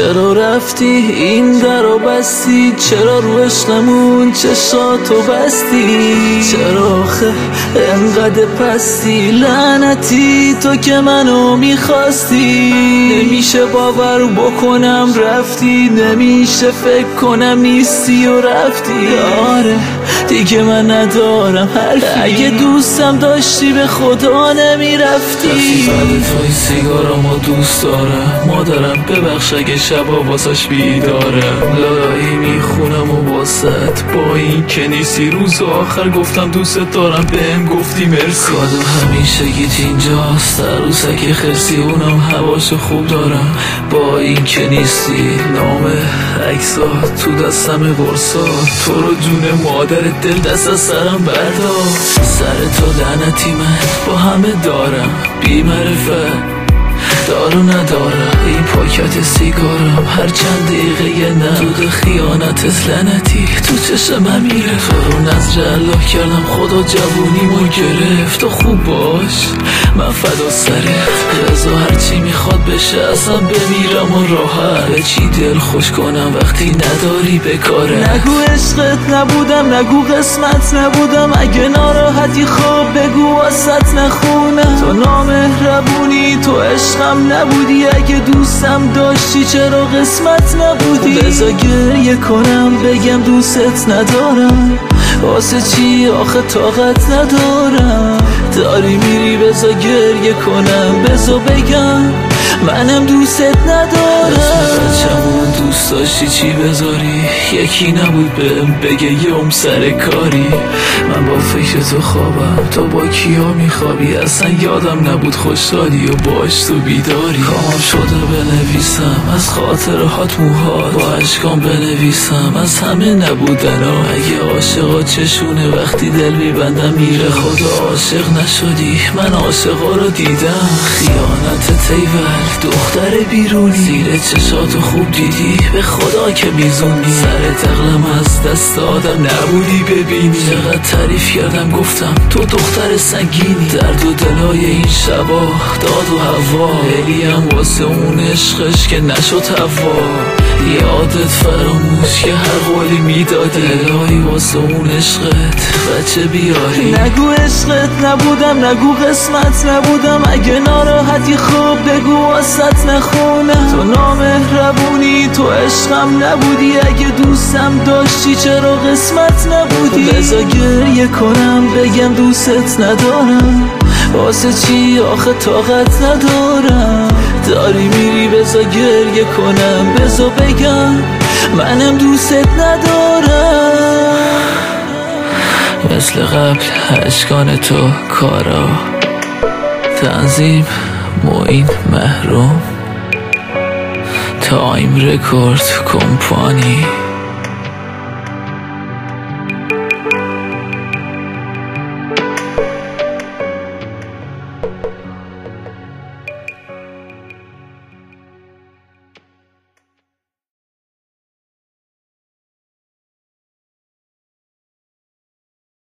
چرا رفتی این درو بستی؟ چرا رو عشقمون چشاتو بستی؟ چرا آخه انقدر پستی؟ لعنتی تو که منو میخواستی. نمیشه باور بکنم رفتی، نمیشه فکر کنم نیستی و رفتی. آره دیگه من ندارم حرفی، اگه دوستم داشتی به خدا نمیرفتی. توی سیگارامو دوست دارم، مادرم ببخش اگه شبا واسش بیدارم. لالایی میخونم و واسط با این که نیستی. روز آخر گفتم دوست دارم بهم گفتی مرسی. کادو همیشه گیت اینجاست، عروسک خرسی اونم هواشو خوب دارم. با این که نیستی نام عکسا تو دستم برسا. تو رو جون مادر دل دست از سرم بردار. سر تو لعنتی من با همه دارم، بی معرفت دارو ندارم. این پاکت سیگارم هر چند دقیقه یه نه دود خیانتت لعنتی تو چشمم میره. تو رو نظر الله کردم خدا جوونیمو گرفت. تو خوب باش من فدا سرت، رضا هرچی میخواد بشه اصلا بمیرم و راحت. به چی دل خوش کنم وقتی نداری به کاره؟ نگو عشقت نبودم، نگو قسمت نبودم. اگه ناراحتی خواب بگو واسط نخونم. تو نامهربونی تو عشقم نبودی، اگه دوستم داشتی چرا قسمت نبودی؟ بذار گریه کنم بگم دوستت ندارم، واسه چی آخه طاقت ندارم. داری میری بذار گریه کنم، بذار بگم منم دوستت ندارم. بچه‌مون دوست داشتی چی بذاری؟ یکی نبود بهم بگه یوم سر کاری. من با فکر تو خوابم، تو با کیا میخوابی؟ اصلا یادم نبود خوشحالی و باش تو بیداری. کامم شده بنویسم از خاطرهات موهات، با اشکام بنویسم از همه نبودن ها. اگه عاشقا چشونه وقتی دل میبندم میره. خدا عاشق نشدی من عاشقا رو دیدم. خیانت تیول دختر بیرونی، زیر چشاتو خوب دیدی به خدا که میزونی. سر تقلم از دست آدم نبودی ببینی. چقدر تعریف کردم گفتم تو دختر سنگینی. درد و دلای این شبا داد و هوا، الیم واسه اون عشقش که نشد هوا. یادت فراموش که هر قولی میدادی، الهی واسه اون عشقت بچه بیاری. نگو عشقت نبودم، نگو قسمت نبودم. اگه ناراحتی خوب بگو واسط نخونم. تو نامهربونی تو عشقم نبودی، اگه دوستم داشتی چرا قسمت نبودی؟ بذار گریه کنم بگم دوستت ندارم، واسه چی آخه طاقت ندارم. داری میری بذار گریه کنم، بذار بگم منم دوستت ندارم. مثل قبل اشکان تو کارا، تنظیم معین محروم، تایم رکورد کمپانی.